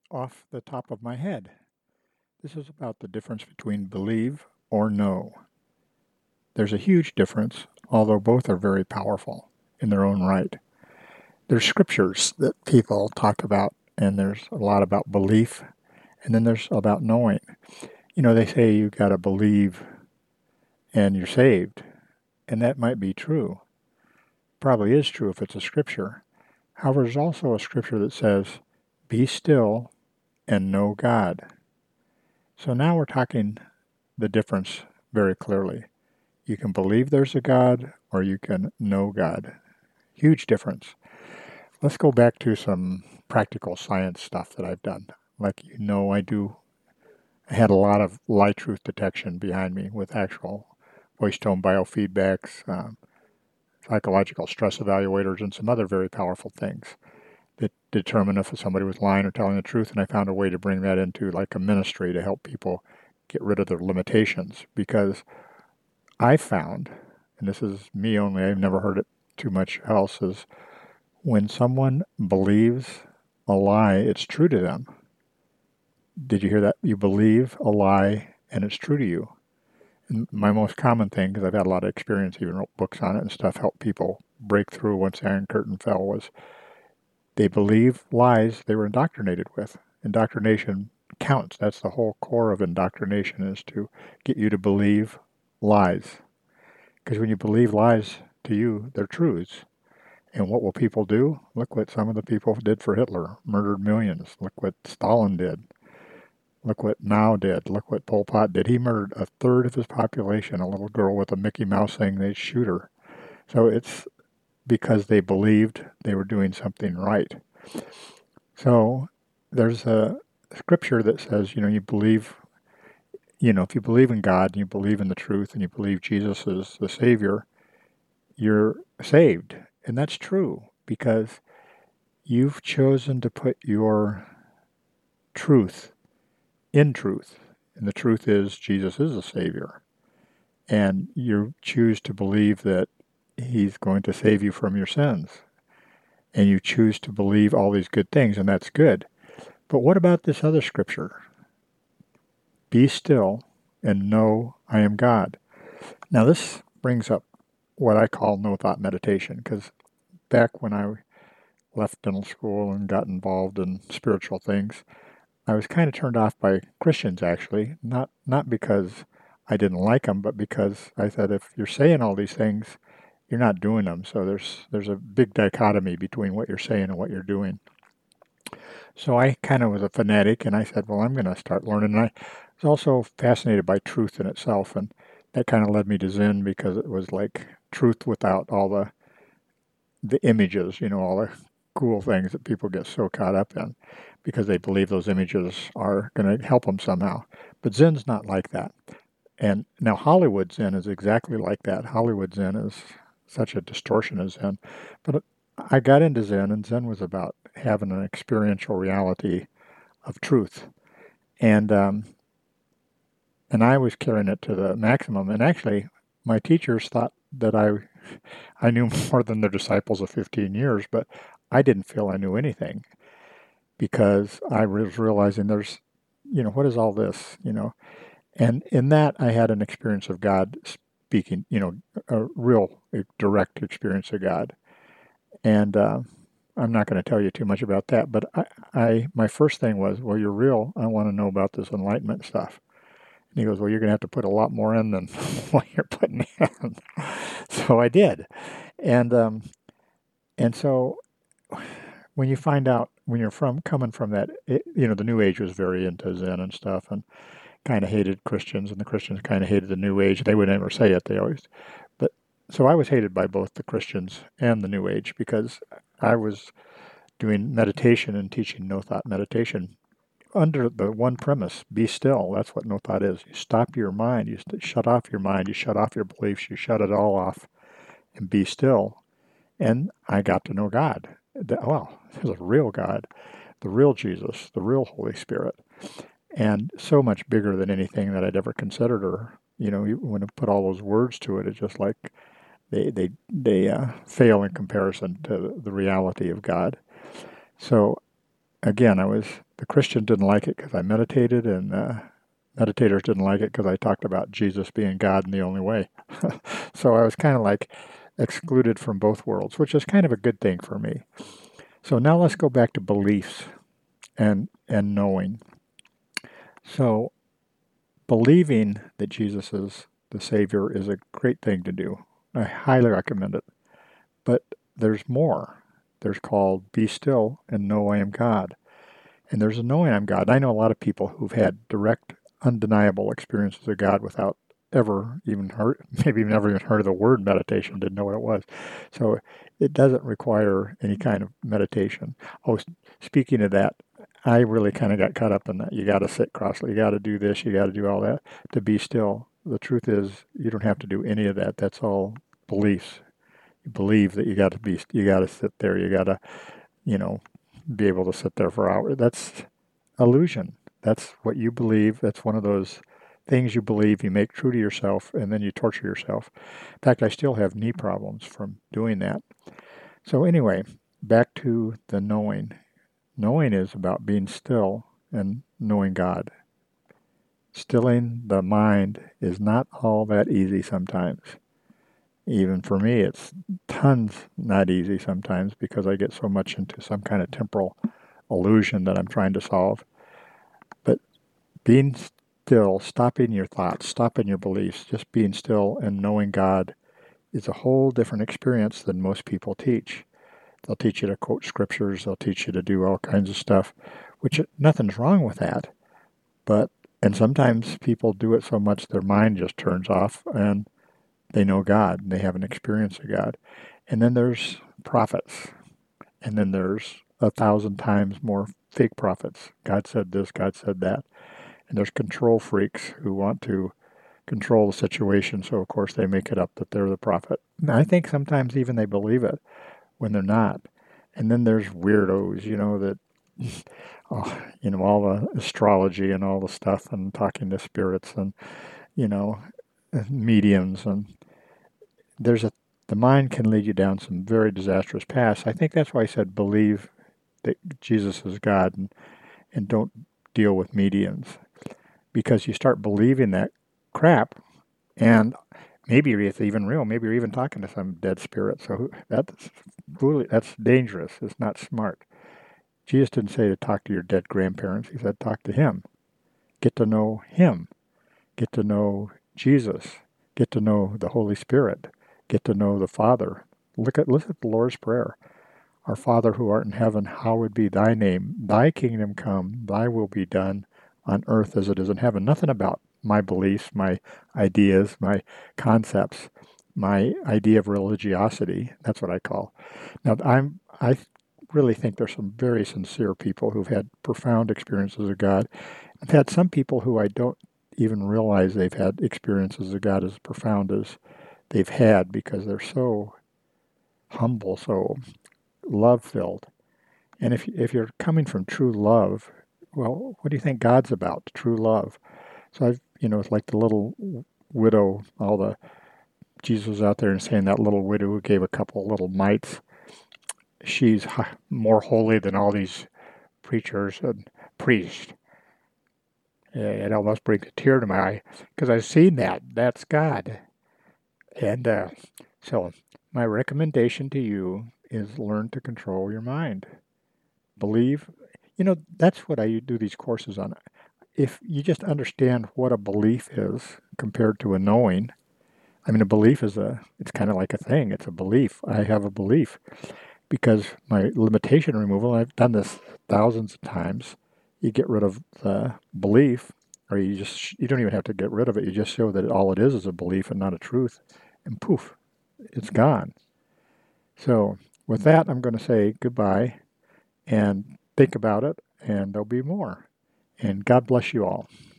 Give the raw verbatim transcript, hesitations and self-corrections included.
off the top of my head. This is about the difference between believe or know. There's a huge difference, although both are very powerful in their own right. There's scriptures that people talk about, and there's a lot about belief, and then there's about knowing. You know, they say you got to believe and you're saved, and that might be true. Probably is true if it's a scripture. However, there's also a scripture that says, be still and know God. So now we're talking the difference very clearly. You can believe there's a God or you can know God. Huge difference. Let's go back to some practical science stuff that I've done. Like you know I do, I had a lot of light truth detection behind me with actual voice tone biofeedbacks, um, psychological stress evaluators, and some other very powerful things that determine if somebody was lying or telling the truth. And I found a way to bring that into like a ministry to help people get rid of their limitations. Because I found, and this is me only, I've never heard it too much else, is when someone believes a lie, it's true to them. Did you hear that? You believe a lie and it's true to you. And my most common thing, because I've had a lot of experience, even wrote books on it and stuff, helped people break through once the Iron Curtain fell, was they believe lies they were indoctrinated with. Indoctrination counts. That's the whole core of indoctrination, is to get you to believe lies. Because when you believe lies to you, they're truths. And what will people do? Look what some of the people did for Hitler, murdered millions. Look what Stalin did. Look what Mao did. Look what Pol Pot did. He murdered a third of his population, a little girl with a Mickey Mouse saying they'd shoot her. So it's because they believed they were doing something right. So there's a scripture that says, you know, you believe, you know, if you believe in God and you believe in the truth and you believe Jesus is the Savior, you're saved. And that's true because you've chosen to put your truth in truth. And the truth is Jesus is the Savior. And you choose to believe that He's going to save you from your sins. And you choose to believe all these good things, and that's good. But what about this other scripture? Be still and know I am God. Now this brings up what I call no thought meditation, because back when I left dental school and got involved in spiritual things, I was kind of turned off by Christians, actually, not not because I didn't like them, but because I said, if you're saying all these things, you're not doing them. So there's there's a big dichotomy between what you're saying and what you're doing. So I kind of was a fanatic, and I said, well, I'm going to start learning. And I was also fascinated by truth in itself, and that kind of led me to Zen, because it was like truth without all the the images, you know, all the cool things that people get so caught up in because they believe those images are going to help them somehow. But Zen's not like that. And now Hollywood Zen is exactly like that. Hollywood Zen is such a distortion of Zen. But I got into Zen, and Zen was about having an experiential reality of truth. And um, and I was carrying it to the maximum. And actually, my teachers thought that I I knew more than their disciples of fifteen years, but I didn't feel I knew anything, because I was realizing there's, you know, what is all this, you know? And in that, I had an experience of God speaking, you know, a real a direct experience of God. And uh, I'm not going to tell you too much about that, but I, I, my first thing was, well, you're real. I want to know about this enlightenment stuff. And he goes, well, you're going to have to put a lot more in than what you're putting in. So I did. And, um, and so when you find out, when you're from coming from that, it, you know, the New Age was very into Zen and stuff, and kind of hated Christians, and the Christians kind of hated the New Age. They would never say it. They always, but so I was hated by both the Christians and the New Age, because I was doing meditation and teaching no thought meditation under the one premise: be still. That's what no thought is. You stop your mind. You st- shut off your mind. You shut off your beliefs. You shut it all off, and be still. And I got to know God. Well, there's a real God, the real Jesus, the real Holy Spirit, and so much bigger than anything that I'd ever considered. Or, you know, when I put all those words to it, it's just like they they they uh, fail in comparison to the reality of God. So again, I was the Christians didn't like it because I meditated, and uh, meditators didn't like it because I talked about Jesus being God and the only way. So I was kind of like excluded from both worlds, which is kind of a good thing for me. So now let's go back to beliefs and and knowing. So believing that Jesus is the Savior is a great thing to do. I highly recommend it. But there's more. There's called be still and know I am God. And there's a knowing I'm God. I know a lot of people who've had direct, undeniable experiences of God without ever even heard, maybe never even heard of the word meditation, didn't know what it was. So it doesn't require any kind of meditation. Oh, speaking of that, I really kind of got caught up in that. You got to sit cross-legged, you got to do this, you got to do all that to be still. The truth is, you don't have to do any of that. That's all beliefs. You believe that you got to be, you got to sit there, you got to, you know, be able to sit there for hours. That's illusion. That's what you believe. That's one of those things you believe you make true to yourself, and then you torture yourself. In fact, I still have knee problems from doing that. So anyway, back to the knowing. Knowing is about being still and knowing God. Stilling the mind is not all that easy sometimes. Even for me, it's tons not easy sometimes because I get so much into some kind of temporal illusion that I'm trying to solve. But being still, stopping your thoughts, stopping your beliefs, just being still and knowing God is a whole different experience than most people teach. They'll teach you to quote scriptures, they'll teach you to do all kinds of stuff, which nothing's wrong with that. But, and sometimes people do it so much their mind just turns off and they know God, and they have an experience of God. And then there's prophets. And then there's a thousand times more fake prophets. God said this, God said that. And there's control freaks who want to control the situation, so of course they make it up that they're the prophet. And I think sometimes even they believe it when they're not. And then there's weirdos, you know, that, oh, you know, all the astrology and all the stuff and talking to spirits and, you know, mediums, and there's a the mind can lead you down some very disastrous paths. I think that's why I said believe that Jesus is God, and, and don't deal with mediums, because you start believing that crap, and maybe it's even real. Maybe you're even talking to some dead spirit. So that's that's dangerous. It's not smart. Jesus didn't say to talk to your dead grandparents. He said talk to Him. Get to know Him. Get to know Jesus. Get to know the Holy Spirit. Get to know the Father. Look at listen at the Lord's Prayer. Our Father who art in heaven, hallowed be thy name. Thy kingdom come, thy will be done on earth as it is in heaven. Nothing about my beliefs, my ideas, my concepts, my idea of religiosity. That's what I call. Now, I'm, I really think there's some very sincere people who've had profound experiences of God. I've had some people who I don't even realize they've had experiences of God as profound as they've had, because they're so humble, so love-filled. And if if you're coming from true love, well, what do you think God's about? True love. So I've, you know, it's like the little widow, all the, Jesus was out there and saying that little widow who gave a couple little mites, she's more holy than all these preachers and priests. It almost brings a tear to my eye, because I've seen that. That's God. And uh, so my recommendation to you is learn to control your mind. Believe, you know, that's what I do these courses on. If you just understand what a belief is compared to a knowing, I mean, a belief is a, it's kind of like a thing. It's a belief. I have a belief because my limitation removal, I've done this thousands of times. You get rid of the belief, or you just, you don't even have to get rid of it. You just show that all it is is a belief and not a truth. And poof, it's gone. So with that, I'm going to say goodbye and think about it, and there'll be more. And God bless you all.